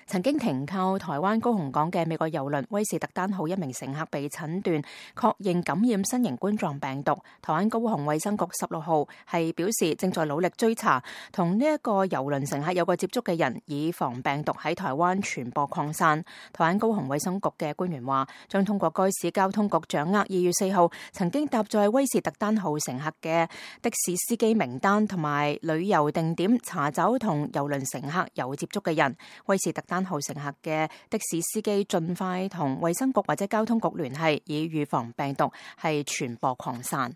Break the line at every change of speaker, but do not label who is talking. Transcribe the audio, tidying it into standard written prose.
曾經停靠台灣高雄港嘅美國郵輪威士特丹號一名乘客被診斷確認感染新型冠狀病毒。台灣高雄衛生局16號係表示正在努力追查同呢一個郵輪乘客有過接觸嘅人，以防病毒喺台灣傳播擴散。台灣高雄衛生局嘅官員話，將通過該市交通局掌握2月4號曾經搭載威士特丹號乘客嘅的士司機名單同埋旅遊定點，查找同郵輪乘客有接觸嘅人。威士特丹號乘客嘅的士司機盡快同衛生局或者交通局聯繫，以預防病毒係傳播擴散。